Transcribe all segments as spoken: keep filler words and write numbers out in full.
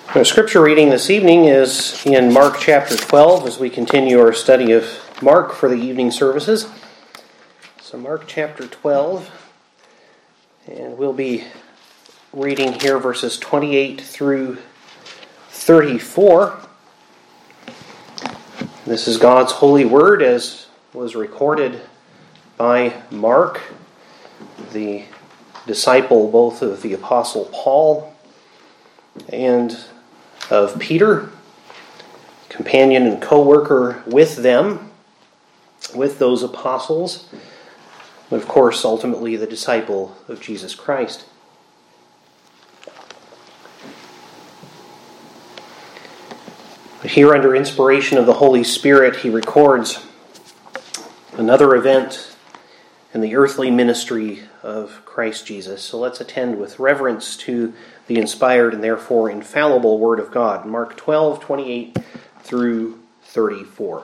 Our scripture reading this evening is in Mark chapter twelve as we continue our study of Mark for the evening services. So Mark chapter twelve, and we'll be reading here verses twenty-eight through thirty-four. This is God's holy word as was recorded by Mark, the disciple both of the Apostle Paul and of Peter, companion and co-worker with them, with those apostles, but of course ultimately the disciple of Jesus Christ. But here under inspiration of the Holy Spirit, he records another event in the earthly ministry of Christ Jesus. So let's attend with reverence to the inspired and therefore infallible Word of God. Mark twelve, twenty-eight through thirty-four.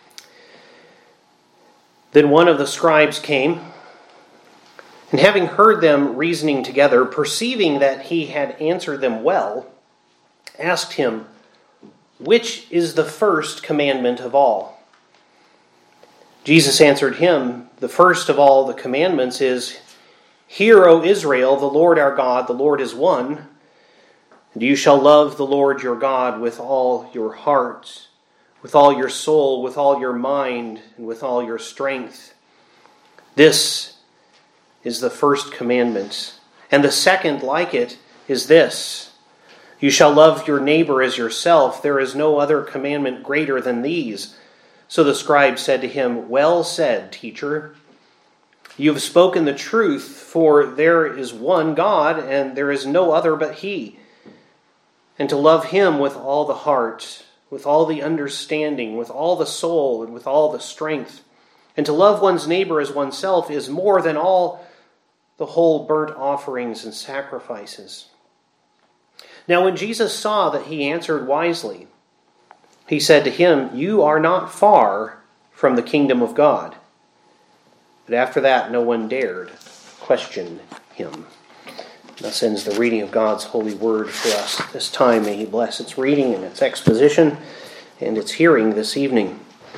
Then one of the scribes came, and having heard them reasoning together, perceiving that he had answered them well, asked him, "Which is the first commandment of all?" Jesus answered him, "The first of all the commandments is, Hear, O Israel, the Lord our God, the Lord is one. And you shall love the Lord your God with all your heart, with all your soul, with all your mind, and with all your strength. This is the first commandment. And the second like it is this, You shall love your neighbor as yourself. There is no other commandment greater than these." So the scribe said to him, "Well said, teacher. You have spoken the truth, for there is one God, and there is no other but He. And to love Him with all the heart, with all the understanding, with all the soul, and with all the strength, and to love one's neighbor as oneself is more than all the whole burnt offerings and sacrifices." Now when Jesus saw that he answered wisely, he said to him, "You are not far from the kingdom of God." But after that, no one dared question him. Thus ends the reading of God's holy word for us this time. May He bless its reading and its exposition and its hearing this evening.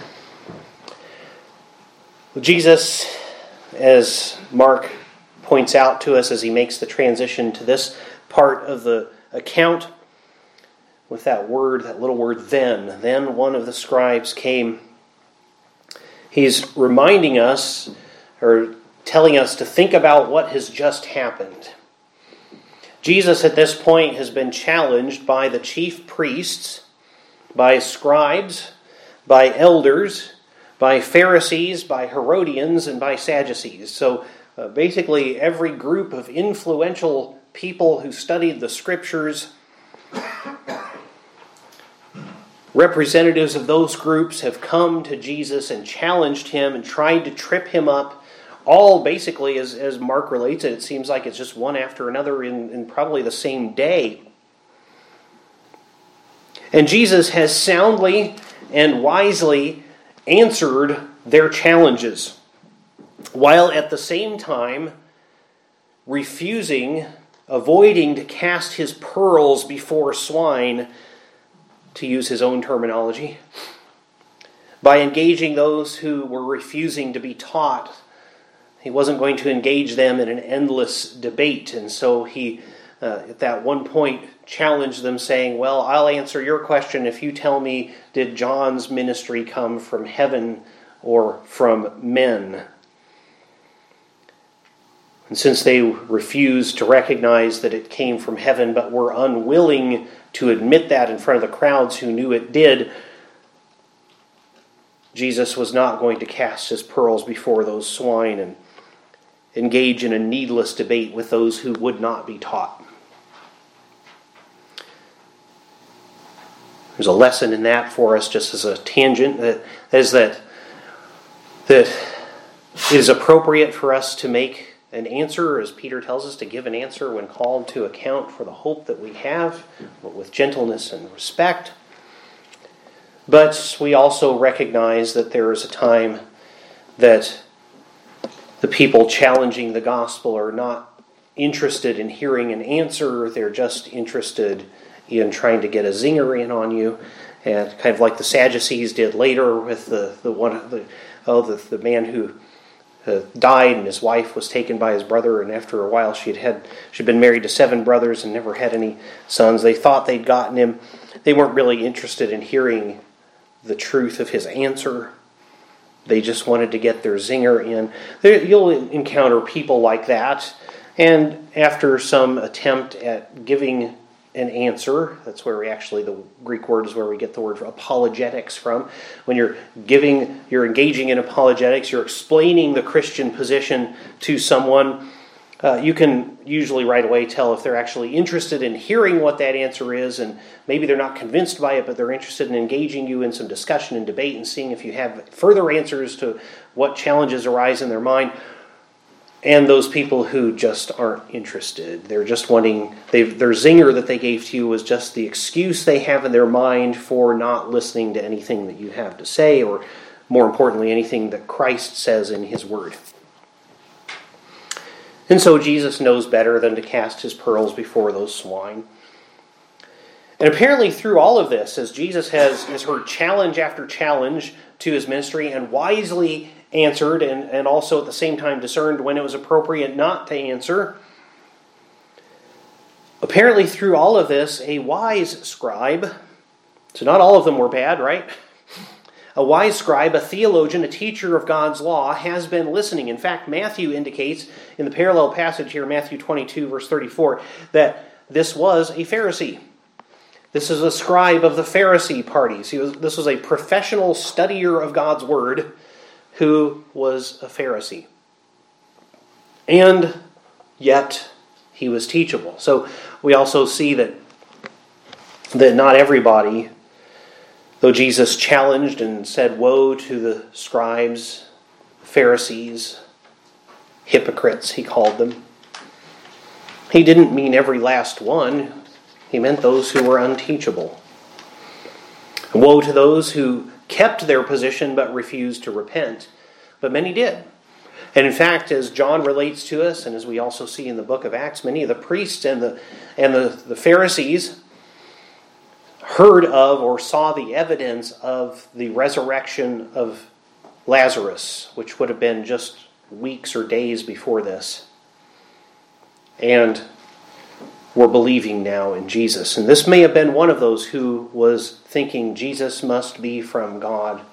Jesus, as Mark points out to us as he makes the transition to this part of the account, with that word, that little word, then. Then one of the scribes came. He's reminding us, or telling us to think about what has just happened. Jesus at this point has been challenged by the chief priests, by scribes, by elders, by Pharisees, by Herodians, and by Sadducees. So uh, basically every group of influential people who studied the Scriptures, representatives of those groups have come to Jesus and challenged him and tried to trip him up. All basically, as, as Mark relates it, it seems like it's just one after another in, in probably the same day. And Jesus has soundly and wisely answered their challenges, while at the same time refusing, avoiding to cast his pearls before swine, to use his own terminology, by engaging those who were refusing to be taught. He wasn't going to engage them in an endless debate, and so he, uh, at that one point, challenged them, saying, "Well, I'll answer your question if you tell me, did John's ministry come from heaven or from men?" And since they refused to recognize that it came from heaven, but were unwilling to admit that in front of the crowds who knew it did, Jesus was not going to cast his pearls before those swine and engage in a needless debate with those who would not be taught. There's a lesson in that for us, just as a tangent, that is that that it is appropriate for us to make an answer, as Peter tells us, to give an answer when called to account for the hope that we have, but with gentleness and respect. But we also recognize that there is a time that the people challenging the gospel are not interested in hearing an answer. They're just interested in trying to get a zinger in on you, and kind of like the Sadducees did later with the the one the oh the the man who uh, died and his wife was taken by his brother, and after a while she'd had she'd been married to seven brothers and never had any sons. They thought they'd gotten him. They weren't really interested in hearing the truth of his answer. They just wanted to get their zinger in. There, you'll encounter people like that, and after some attempt at giving an answer, that's where we actually, the Greek word is where we get the word apologetics from. When you're giving, you're engaging in apologetics, you're explaining the Christian position to someone, uh, you can usually right away tell if they're actually interested in hearing what that answer is, and maybe they're not convinced by it, but they're interested in engaging you in some discussion and debate and seeing if you have further answers to what challenges arise in their mind. And those people who just aren't interested, they're just wanting, they've, their zinger that they gave to you was just the excuse they have in their mind for not listening to anything that you have to say, or more importantly, anything that Christ says in his word. And so Jesus knows better than to cast his pearls before those swine. And apparently through all of this, as Jesus has, has heard challenge after challenge to his ministry and wisely answered, and, and also at the same time discerned when it was appropriate not to answer, apparently through all of this, a wise scribe, so not all of them were bad, right? A wise scribe, a theologian, a teacher of God's law, has been listening. In fact, Matthew indicates in the parallel passage here, Matthew twenty-two, verse thirty-four, that this was a Pharisee. This is a scribe of the Pharisee parties. He was, this was a professional studier of God's word who was a Pharisee. And yet, he was teachable. So we also see that, that not everybody, though Jesus challenged and said, "Woe to the scribes, Pharisees, hypocrites," he called them. He didn't mean every last one. He meant those who were unteachable. Woe to those who kept their position but refused to repent. But many did. And in fact, as John relates to us, and as we also see in the book of Acts, many of the priests and the and the, the Pharisees heard of or saw the evidence of the resurrection of Lazarus, which would have been just weeks or days before this, and were believing now in Jesus. And this may have been one of those who was thinking Jesus must be from God.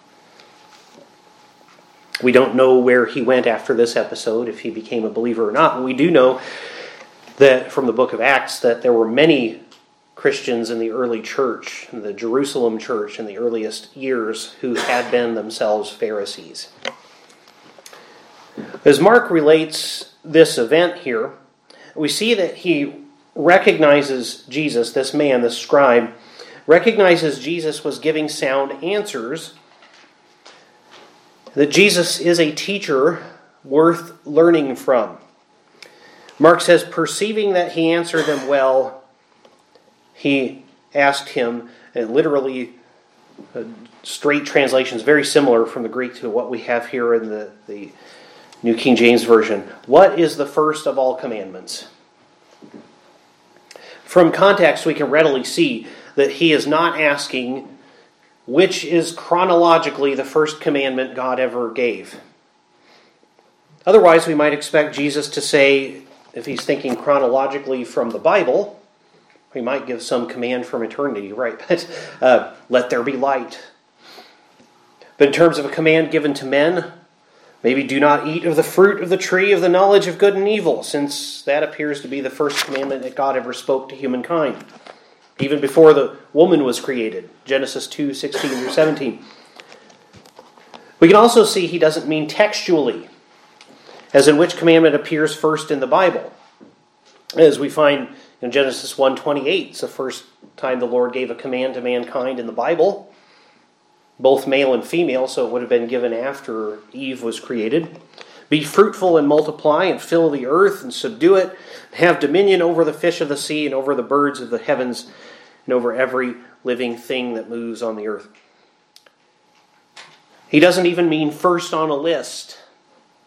We don't know where he went after this episode, if he became a believer or not. But we do know that from the book of Acts that there were many Christians in the early church, in the Jerusalem church in the earliest years, who had been themselves Pharisees. As Mark relates this event here, we see that he recognizes Jesus, this man, this scribe, recognizes Jesus was giving sound answers, that Jesus is a teacher worth learning from. Mark says, perceiving that he answered them well, he asked him, and literally, uh, straight translations, very similar from the Greek to what we have here in the, the New King James Version. What is the first of all commandments? From context, we can readily see that he is not asking which is chronologically the first commandment God ever gave. Otherwise, we might expect Jesus to say, if he's thinking chronologically from the Bible, he might give some command from eternity, right? But uh, let there be light. But in terms of a command given to men, maybe do not eat of the fruit of the tree of the knowledge of good and evil, since that appears to be the first commandment that God ever spoke to humankind, even before the woman was created. Genesis two, sixteen through seventeen. We can also see he doesn't mean textually, as in which commandment appears first in the Bible. As we find in Genesis one twenty-eight, it's the first time the Lord gave a command to mankind in the Bible, both male and female, so it would have been given after Eve was created. Be fruitful and multiply and fill the earth and subdue it. Have dominion over the fish of the sea and over the birds of the heavens and over every living thing that moves on the earth. He doesn't even mean first on a list,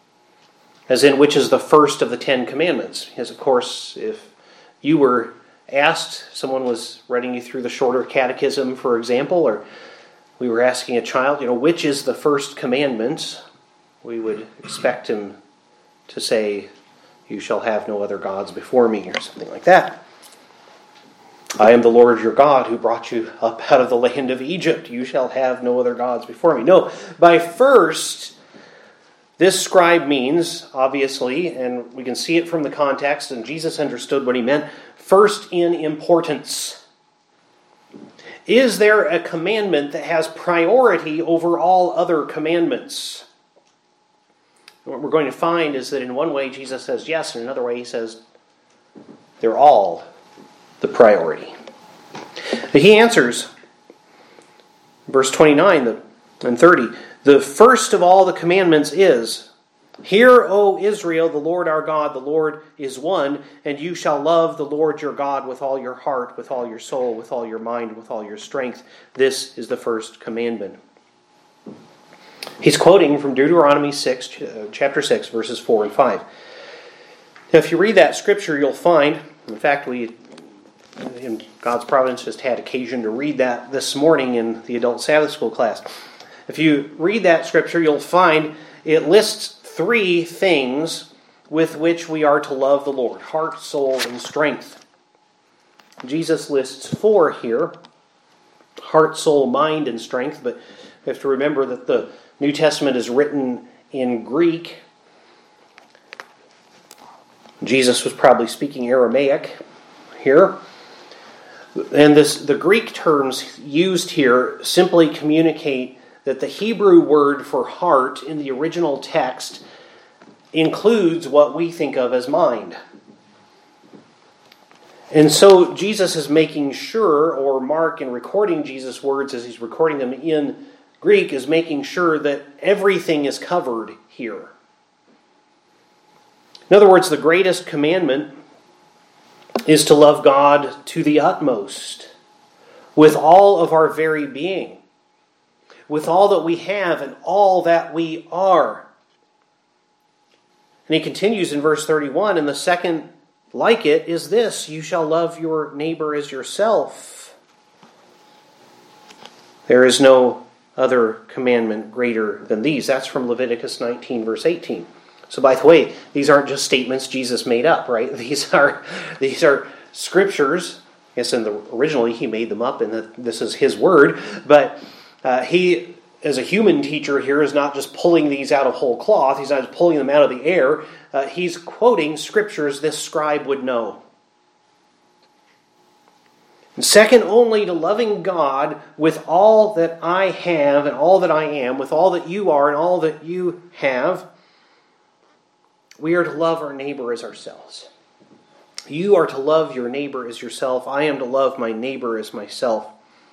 as in which is the first of the Ten Commandments. Because, of course, if you were asked, someone was running you through the shorter catechism, for example, or we were asking a child, you know, which is the first commandment, we would expect him to say, you shall have no other gods before me, or something like that. I am the Lord your God who brought you up out of the land of Egypt. You shall have no other gods before me. No, by first, this scribe means, obviously, and we can see it from the context, and Jesus understood what he meant, first in importance. Is there a commandment that has priority over all other commandments? What we're going to find is that in one way Jesus says yes, and in another way he says they're all the priority. But he answers, verse twenty-nine and thirty, the first of all the commandments is, Hear, O Israel, the Lord our God, the Lord is one, and you shall love the Lord your God with all your heart, with all your soul, with all your mind, with all your strength. This is the first commandment. He's quoting from Deuteronomy six, chapter six, verses four and five. Now, if you read that scripture, you'll find, in fact, we, in God's providence, just had occasion to read that this morning in the adult Sabbath school class. If you read that scripture, you'll find it lists three things with which we are to love the Lord: heart, soul, and strength. Jesus lists four here: heart, soul, mind, and strength. But we have to remember that the New Testament is written in Greek. Jesus was probably speaking Aramaic here. And this, the Greek terms used here simply communicate that the Hebrew word for heart in the original text includes what we think of as mind. And so Jesus is making sure, or Mark, in recording Jesus' words as he's recording them in Greek, is making sure that everything is covered here. In other words, the greatest commandment is to love God to the utmost, with all of our very being, with all that we have and all that we are. And he continues in verse thirty-one, and the second like it is this: you shall love your neighbor as yourself. There is no other commandment greater than these. That's from Leviticus nineteen, verse eighteen. So by the way, these aren't just statements Jesus made up, right? These are these are scriptures. Yes, and the, originally he made them up, and the, this is his word. But uh, he, as a human teacher here, is not just pulling these out of whole cloth. He's not just pulling them out of the air. Uh, he's quoting scriptures this scribe would know. And second only to loving God with all that I have and all that I am, with all that you are and all that you have, we are to love our neighbor as ourselves. You are to love your neighbor as yourself. I am to love my neighbor as myself.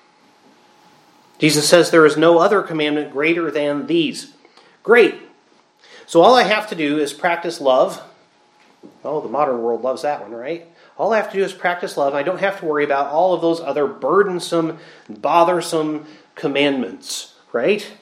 Jesus says there is no other commandment greater than these. Great. So all I have to do is practice love. Oh, the modern world loves that one, right? All I have to do is practice love. I don't have to worry about all of those other burdensome, bothersome commandments, right?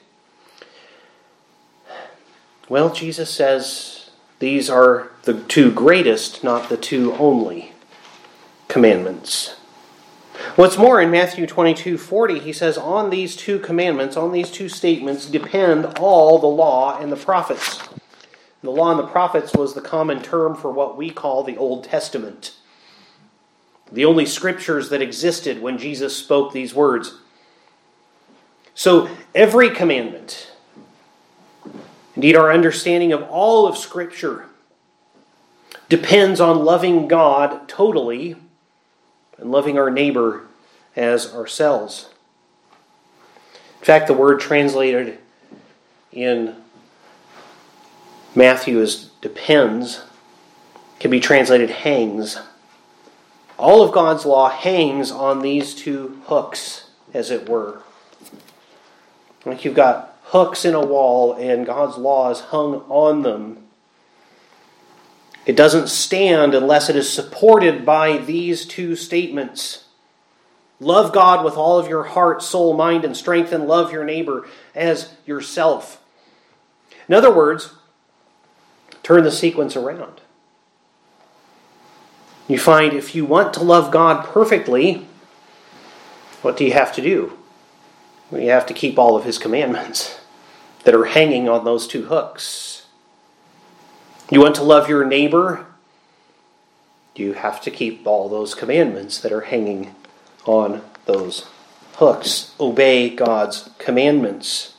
Well, Jesus says these are the two greatest, not the two only commandments. What's more, in Matthew twenty-two forty, he says, on these two commandments, on these two statements, depend all the law and the prophets. The law and the prophets was the common term for what we call the Old Testament. The only scriptures that existed when Jesus spoke these words. So every commandment, indeed our understanding of all of Scripture, depends on loving God totally and loving our neighbor as ourselves. In fact, the word translated in Matthew as depends can be translated hangs. All of God's law hangs on these two hooks, as it were. Like you've got hooks in a wall and God's law is hung on them. It doesn't stand unless it is supported by these two statements. Love God with all of your heart, soul, mind, and strength, and love your neighbor as yourself. In other words, turn the sequence around. You find if you want to love God perfectly, what do you have to do? Well, you have to keep all of His commandments that are hanging on those two hooks. You want to love your neighbor? You have to keep all those commandments that are hanging on those hooks. Obey God's commandments.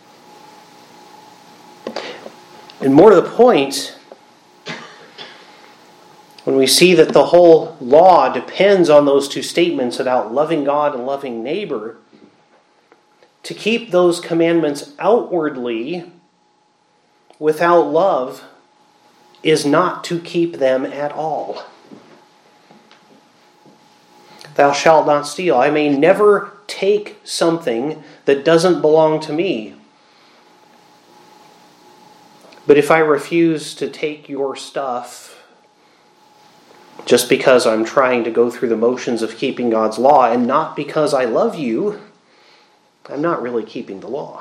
And more to the point, when we see that the whole law depends on those two statements about loving God and loving neighbor, to keep those commandments outwardly without love is not to keep them at all. Thou shalt not steal. I may never take something that doesn't belong to me. But if I refuse to take your stuff just because I'm trying to go through the motions of keeping God's law and not because I love you, I'm not really keeping the law.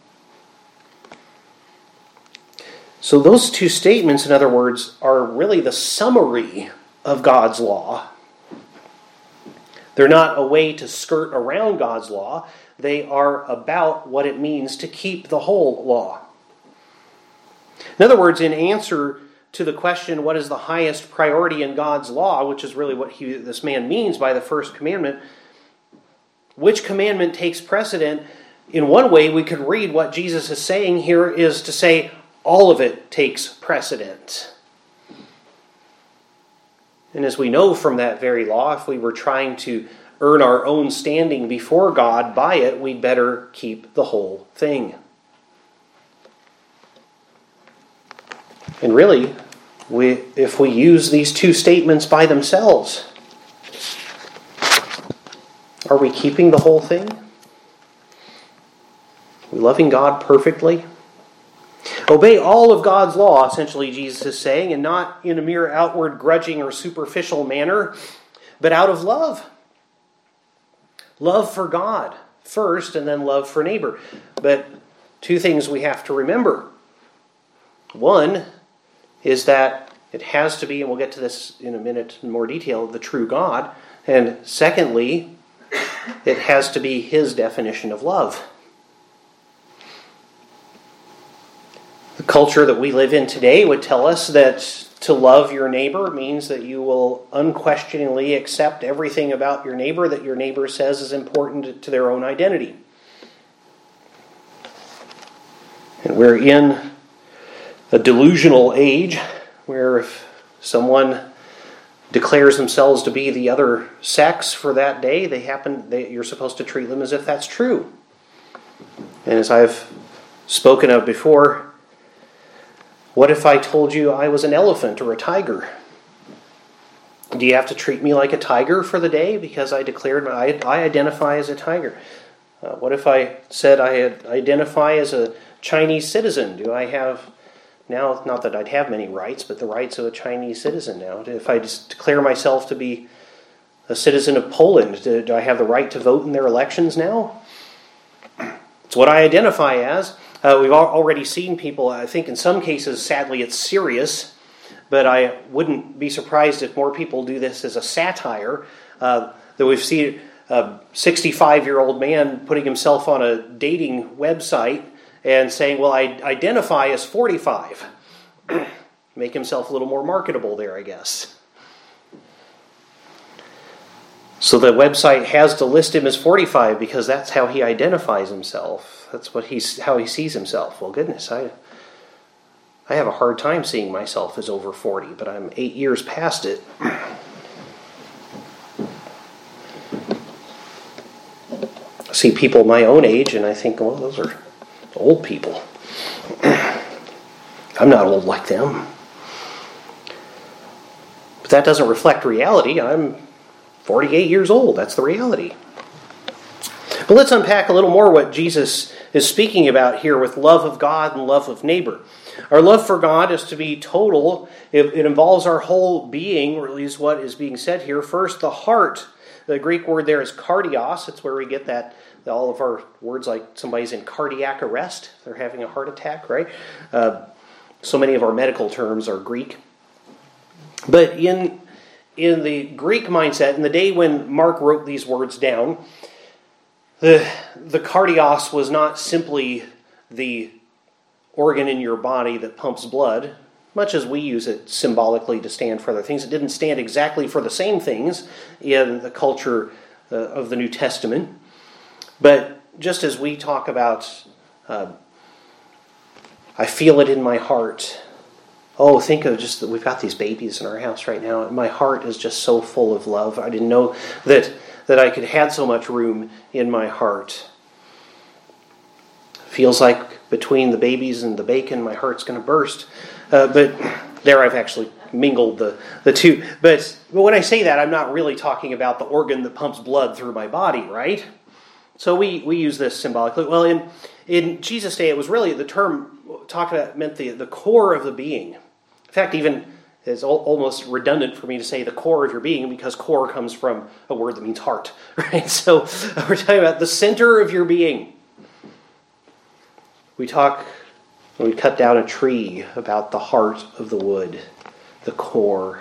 So those two statements, in other words, are really the summary of God's law. They're not a way to skirt around God's law. They are about what it means to keep the whole law. In other words, in answer to the question, what is the highest priority in God's law, which is really what he, this man means by the first commandment, which commandment takes precedent? In one way, we could read what Jesus is saying here is to say all of it takes precedent. And as we know from that very law, if we were trying to earn our own standing before God by it, we'd better keep the whole thing. And really, we, if we use these two statements by themselves, are we keeping the whole thing? Are we loving God perfectly? Obey all of God's law, essentially Jesus is saying, and not in a mere outward grudging or superficial manner, but out of love. Love for God first, and then love for neighbor. But two things we have to remember. One is that it has to be, and we'll get to this in a minute in more detail, the true God. And secondly, it has to be His definition of love. The culture that we live in today would tell us that to love your neighbor means that you will unquestioningly accept everything about your neighbor that your neighbor says is important to their own identity. And we're in a delusional age where if someone declares themselves to be the other sex for that day, they happen they, you're supposed to treat them as if that's true. And as I've spoken of before, what if I told you I was an elephant or a tiger? Do you have to treat me like a tiger for the day because I declared I, I identify as a tiger? Uh, what if I said I identify as a Chinese citizen? Do I have now, not that I'd have many rights, but the rights of a Chinese citizen now? If I just declare myself to be a citizen of Poland, do, do I have the right to vote in their elections now? It's what I identify as. Uh, we've already seen people, I think in some cases, sadly, it's serious, but I wouldn't be surprised if more people do this as a satire. Uh, that we've seen a sixty-five-year-old man putting himself on a dating website and saying, well, I identify as forty-five. Make himself a little more marketable there, I guess. So the website has to list him as forty-five because that's how he identifies himself. That's what he's how he sees himself. Well, goodness, I I have a hard time seeing myself as over forty, but I'm eight years past it. I see people my own age, and I think, well, those are old people. I'm not old like them. But that doesn't reflect reality. I'm forty-eight years old. That's the reality. But let's unpack a little more what Jesus is speaking about here with love of God and love of neighbor. Our love for God is to be total. It, it involves our whole being, or at least what is being said here. First, the heart. The Greek word there is cardios. It's where we get that, all of our words like somebody's in cardiac arrest. They're having a heart attack, right? Uh, so many of our medical terms are Greek. But in in the Greek mindset, in the day when Mark wrote these words down, the, the cardios was not simply the organ in your body that pumps blood, much as we use it symbolically to stand for other things. It didn't stand exactly for the same things in the culture uh, of the New Testament. But just as we talk about, uh, I feel it in my heart. Oh, think of just that we've got these babies in our house right now, and my heart is just so full of love. I didn't know that, that I could have so much room in my heart. Feels like between the babies and the bacon, my heart's going to burst. Uh, but there I've actually mingled the, the two. But, but when I say that, I'm not really talking about the organ that pumps blood through my body, right? So we, we use this symbolically. Well, in, in Jesus' day, it was really the term talked about meant the, the core of the being. In fact, even it's almost redundant for me to say the core of your being, because core comes from a word that means heart, right? So we're talking about the center of your being. We talk, when we cut down a tree, about the heart of the wood, the core.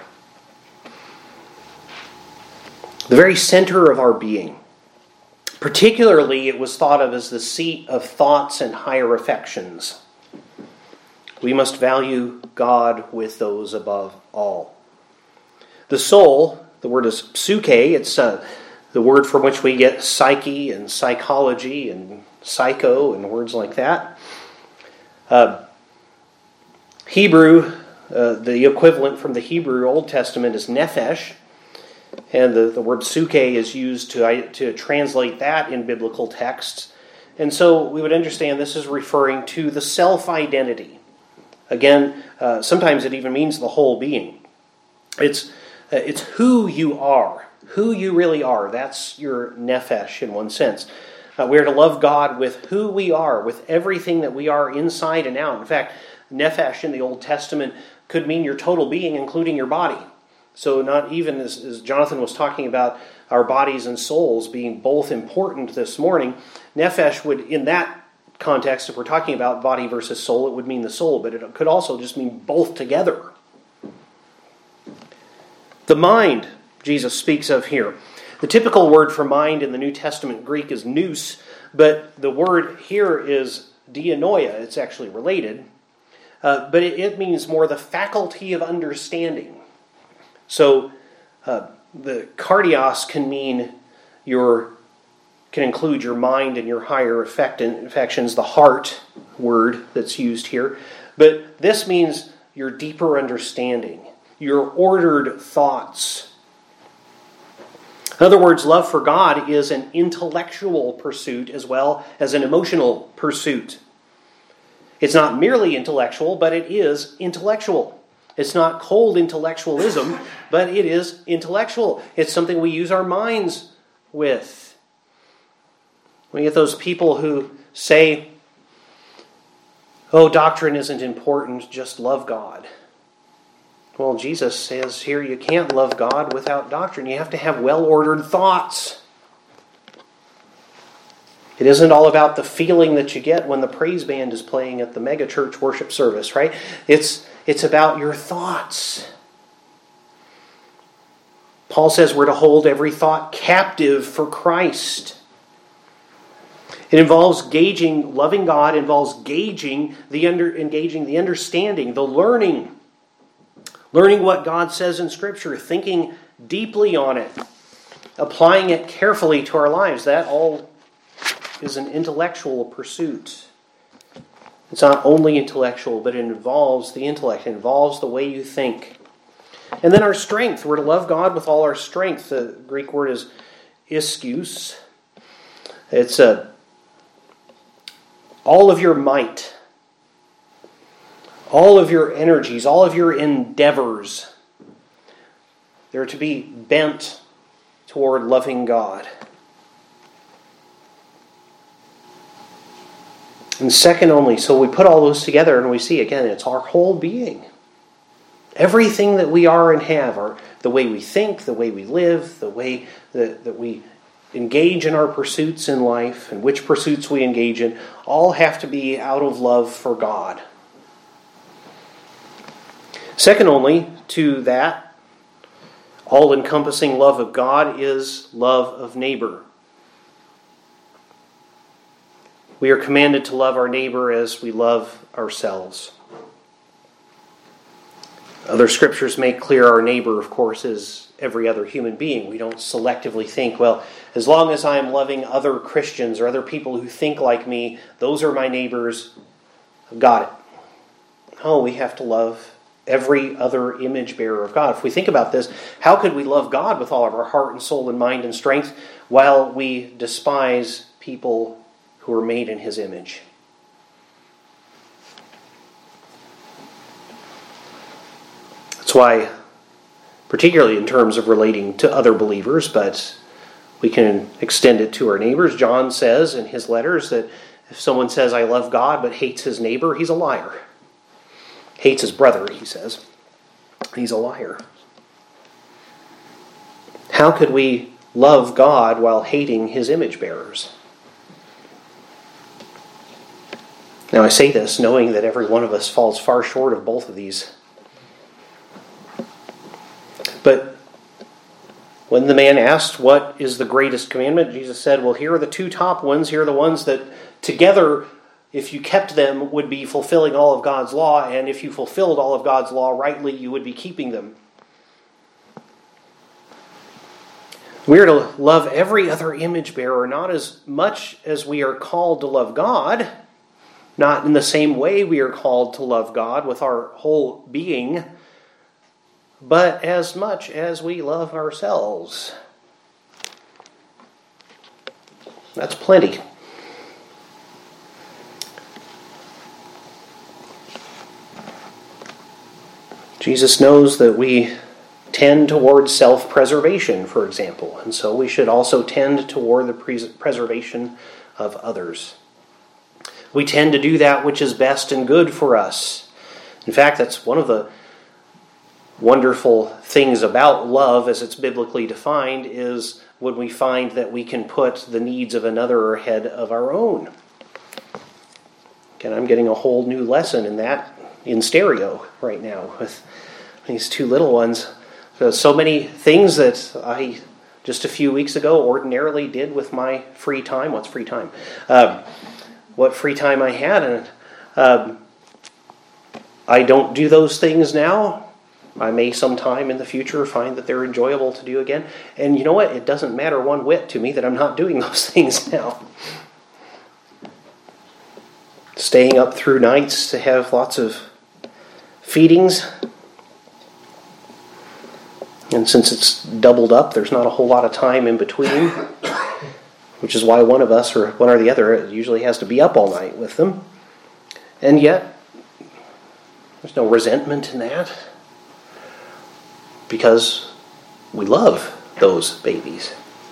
The very center of our being. Particularly, it was thought of as the seat of thoughts and higher affections. We must value God with those above all. The soul, the word is psyche, it's uh, the word from which we get psyche and psychology and psycho and words like that. Uh, Hebrew, uh, the equivalent from the Hebrew Old Testament is nephesh, and the, the word psyche is used to, to translate that in biblical texts. And so we would understand this is referring to the self-identity. Again, uh, sometimes it even means the whole being. It's uh, it's who you are, who you really are. That's your nephesh in one sense. Uh, we are to love God with who we are, with everything that we are inside and out. In fact, nephesh in the Old Testament could mean your total being, including your body. So not even, as, as Jonathan was talking about, our bodies and souls being both important this morning, nephesh would, in that context, if we're talking about body versus soul, it would mean the soul, but it could also just mean both together. The mind, Jesus speaks of here. The typical word for mind in the New Testament Greek is nous, but the word here is dianoia. It's actually related, uh, but it, it means more the faculty of understanding. So uh, the cardios can mean your can include your mind and your higher affect, affections, the heart word that's used here. But this means your deeper understanding, your ordered thoughts. In other words, love for God is an intellectual pursuit as well as an emotional pursuit. It's not merely intellectual, but it is intellectual. It's not cold intellectualism, but it is intellectual. It's something we use our minds with. We get those people who say, oh, doctrine isn't important, just love God. Well, Jesus says here you can't love God without doctrine. You have to have well-ordered thoughts. It isn't all about the feeling that you get when the praise band is playing at the mega church worship service, right? It's, it's about your thoughts. Paul says we're to hold every thought captive for Christ. It involves gauging, loving God involves gauging the under, engaging the understanding, the learning. Learning what God says in Scripture, thinking deeply on it, applying it carefully to our lives. That all is an intellectual pursuit. It's not only intellectual, but it involves the intellect. It involves the way you think. And then our strength. We're to love God with all our strength. The Greek word is ischus. It's a all of your might, all of your energies, all of your endeavors. They're to be bent toward loving God. And second only, so we put all those together and we see, again, it's our whole being. Everything that we are and have, our, the way we think, the way we live, the way that, that we engage in our pursuits in life, and which pursuits we engage in, all have to be out of love for God. Second only to that, all-encompassing love of God is love of neighbor. We are commanded to love our neighbor as we love ourselves. Other scriptures make clear our neighbor, of course, is every other human being. We don't selectively think, well, as long as I am loving other Christians or other people who think like me, those are my neighbors. I've got it. No, we have to love every other image bearer of God. If we think about this, how could we love God with all of our heart and soul and mind and strength while we despise people who are made in His image? That's why, particularly in terms of relating to other believers, but we can extend it to our neighbors. John says in his letters that if someone says, I love God, but hates his neighbor, he's a liar. Hates his brother, he says. He's a liar. How could we love God while hating His image bearers? Now I say this knowing that every one of us falls far short of both of these. But when the man asked, what is the greatest commandment? Jesus said, well, here are the two top ones. Here are the ones that together, if you kept them, would be fulfilling all of God's law. And if you fulfilled all of God's law rightly, you would be keeping them. We are to love every other image bearer, not as much as we are called to love God, not in the same way we are called to love God with our whole being, but as much as we love ourselves. That's plenty. Jesus knows that we tend toward self-preservation, for example, and so we should also tend toward the pres- preservation of others. We tend to do that which is best and good for us. In fact, that's one of the wonderful things about love as it's biblically defined is when we find that we can put the needs of another ahead of our own. Again, I'm getting a whole new lesson in that in stereo right now with these two little ones. There's so many things that I just a few weeks ago ordinarily did with my free time. What's free time? Um, what free time I had, and um, I don't do those things now. I may sometime in the future find that they're enjoyable to do again. And you know what? It doesn't matter one whit to me that I'm not doing those things now. Staying up through nights to have lots of feedings. And since it's doubled up, there's not a whole lot of time in between. Which is why one of us, or one or the other, usually has to be up all night with them. And yet, there's no resentment in that. Because we love those babies.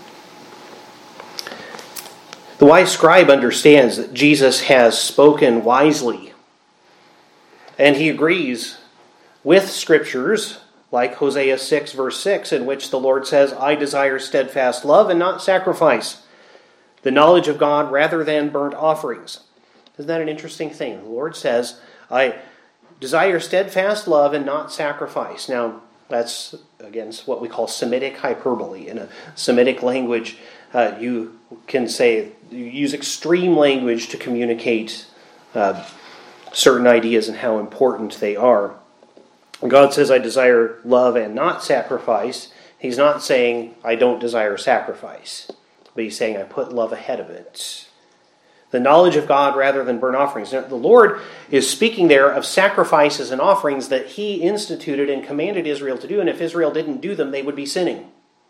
The wise scribe understands that Jesus has spoken wisely. And he agrees with scriptures like Hosea six verse six, in which the Lord says, I desire steadfast love and not sacrifice, the knowledge of God rather than burnt offerings. Isn't that an interesting thing? The Lord says, I desire steadfast love and not sacrifice. Now, that's, again, what we call Semitic hyperbole. In a Semitic language, uh, you can say, you use extreme language to communicate uh, certain ideas and how important they are. When God says, I desire love and not sacrifice, He's not saying, I don't desire sacrifice. But He's saying, I put love ahead of it. The knowledge of God rather than burnt offerings. Now, the Lord is speaking there of sacrifices and offerings that He instituted and commanded Israel to do, and if Israel didn't do them, they would be sinning.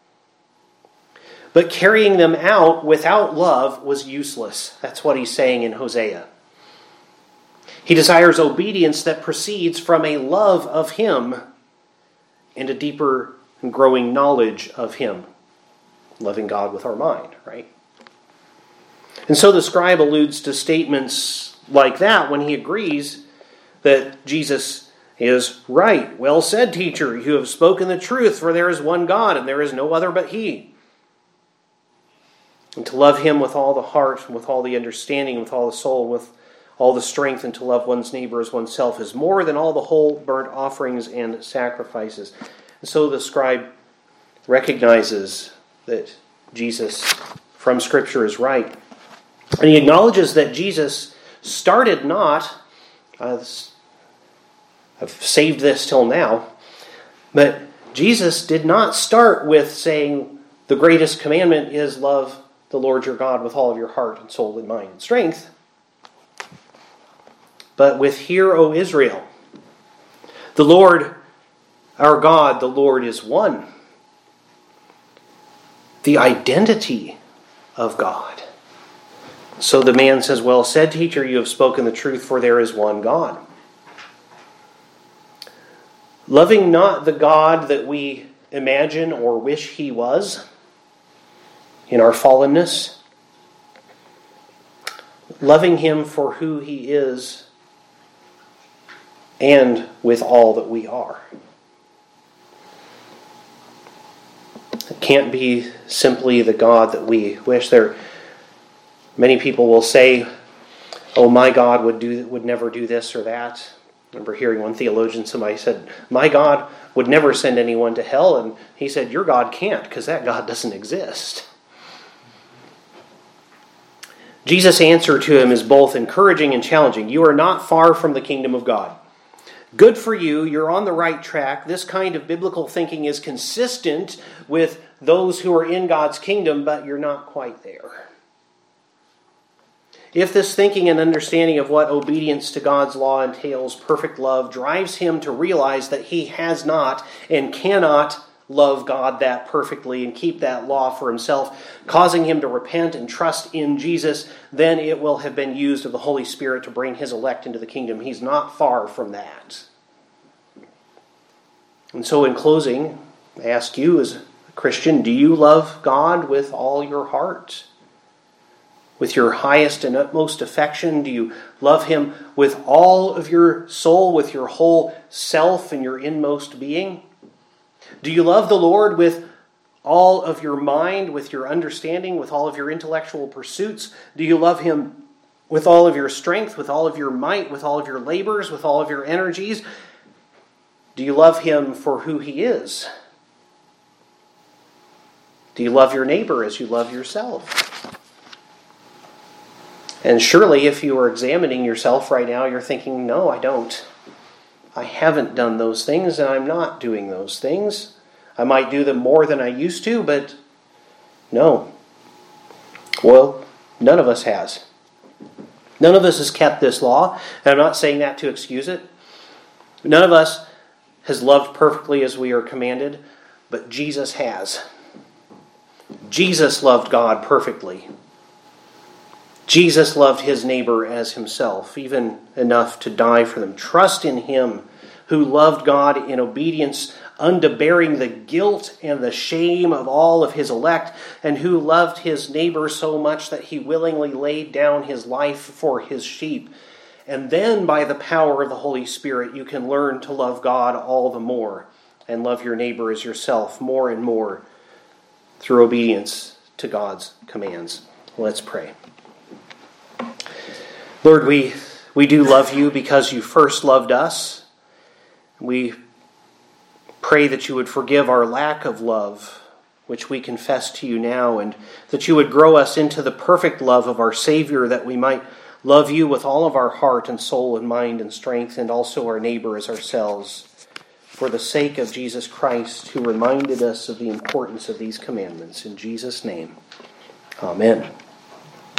But carrying them out without love was useless. That's what He's saying in Hosea. He desires obedience that proceeds from a love of Him and a deeper and growing knowledge of Him. Loving God with our mind, right? And so the scribe alludes to statements like that when he agrees that Jesus is right. Well said, teacher, you have spoken the truth, for there is one God, and there is no other but He. And to love Him with all the heart, and with all the understanding, with all the soul, with all the strength, and to love one's neighbor as oneself is more than all the whole burnt offerings and sacrifices. And so the scribe recognizes that Jesus from Scripture is right. And he acknowledges that Jesus started not, uh, I've saved this till now, but Jesus did not start with saying the greatest commandment is love the Lord your God with all of your heart and soul and mind and strength, but with hear, O Israel, the Lord our God, the Lord is one. The identity of God. So the man says, well said, teacher, you have spoken the truth, for there is one God. Loving not the God that we imagine or wish he was in our fallenness. Loving him for who he is and with all that we are. It can't be simply the God that we wish. There, many people will say, "Oh, my God would do would never do this or that." I remember hearing one theologian, somebody said, "My God would never send anyone to hell," and he said, "Your God can't, because that God doesn't exist." Jesus' answer to him is both encouraging and challenging. You are not far from the kingdom of God. Good for you, you're on the right track. This kind of biblical thinking is consistent with those who are in God's kingdom, but you're not quite there. If this thinking and understanding of what obedience to God's law entails, perfect love, drives him to realize that he has not and cannot love God that perfectly and keep that law for himself, causing him to repent and trust in Jesus, then it will have been used of the Holy Spirit to bring his elect into the kingdom. He's not far from that. And so in closing, I ask you as a Christian, do you love God with all your heart? With your highest and utmost affection? Do you love him with all of your soul, with your whole self and your inmost being? Do you love the Lord with all of your mind, with your understanding, with all of your intellectual pursuits? Do you love him with all of your strength, with all of your might, with all of your labors, with all of your energies? Do you love him for who he is? Do you love your neighbor as you love yourself? And surely if you are examining yourself right now, you're thinking, no, I don't. I haven't done those things, and I'm not doing those things. I might do them more than I used to, but no. Well, none of us has. None of us has kept this law, and I'm not saying that to excuse it. None of us has loved perfectly as we are commanded, but Jesus has. Jesus loved God perfectly. Jesus loved his neighbor as himself, even enough to die for them. Trust in him who loved God in obedience unto bearing the guilt and the shame of all of his elect, and who loved his neighbor so much that he willingly laid down his life for his sheep. And then by the power of the Holy Spirit, you can learn to love God all the more and love your neighbor as yourself more and more through obedience to God's commands. Let's pray. Lord, we, we do love you because you first loved us. We pray that you would forgive our lack of love, which we confess to you now, and that you would grow us into the perfect love of our Savior, that we might love you with all of our heart and soul and mind and strength, and also our neighbor as ourselves, for the sake of Jesus Christ, who reminded us of the importance of these commandments. In Jesus' name, amen.